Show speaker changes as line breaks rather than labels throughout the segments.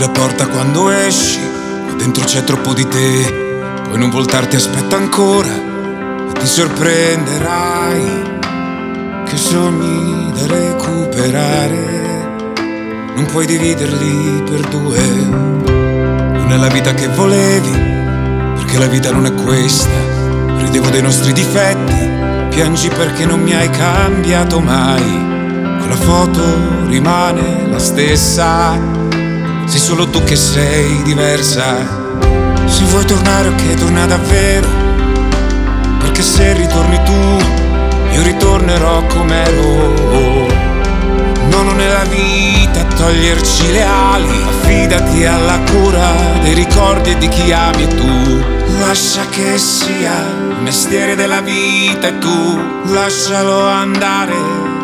la porta quando esci, qua dentro c'è troppo di te. Puoi non voltarti, aspetta ancora e ti sorprenderai che sogni da recuperare non puoi dividerli per due. Non è la vita che volevi, perché la vita non è questa. Ridevo dei nostri difetti, piangi perché non mi hai cambiato mai. Quella foto rimane la stessa, sei solo tu che sei diversa. Se vuoi tornare, ok, torna davvero, perché se ritorni tu, io ritornerò com'ero. No, non è la vita toglierci le ali, affidati alla cura dei ricordi e di chi ami tu. Lascia che sia il mestiere della vita e tu lascialo andare.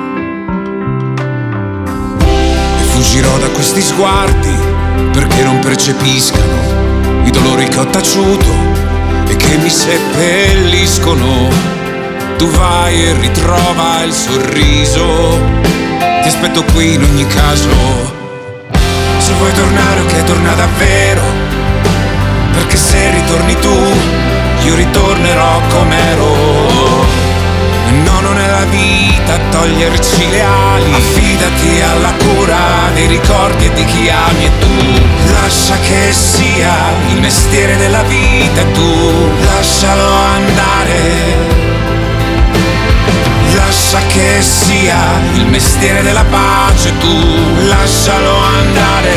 E fuggirò da questi sguardi perché non percepiscano i dolori che ho taciuto e che mi seppelliscono. Tu vai e ritrova il sorriso, ti aspetto qui in ogni caso. Se vuoi tornare, ok, torna davvero, perché se ritorni tu, io ritornerò com'ero. No, non è la vita toglierci le ali, affidati alla cura dei ricordi e di chi ami e tu lascia che sia il mestiere della vita e tu lascialo andare. Lascia che sia il mestiere della pace, tu lascialo andare.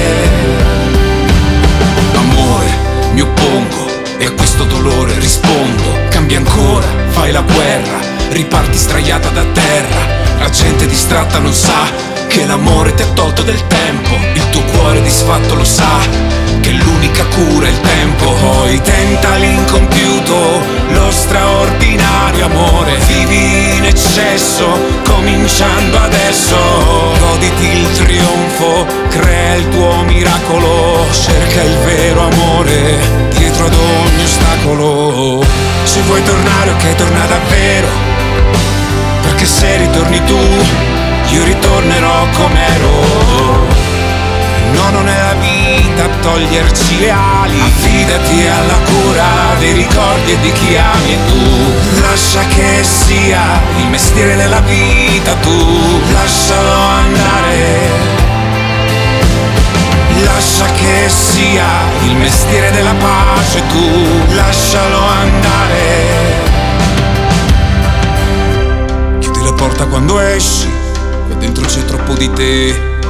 Amore, mi oppongo e a questo dolore rispondo. Cambia ancora, fai la guerra, riparti straiata da terra. La gente distratta non sa che l'amore ti ha tolto del tempo. Il tuo cuore disfatto lo sa che l'unica cura è il tempo. Poi tenta l'incompiuto, lo straordinario amore. Vivi in eccesso, cominciando adesso. Goditi il trionfo, crea il tuo miracolo. Cerca il vero amore dietro ad ogni ostacolo. Se vuoi tornare, ok, torna davvero, perché se ritorni tu, io ritornerò com'ero. No, non è la vita toglierci le ali, affidati alla cura dei ricordi e di chi ami e tu lascia che sia il mestiere della vita, tu lascialo andare. Lascia che sia il mestiere della pace, tu lascialo andare. Chiudi la porta quando esci, qua dentro c'è troppo di te.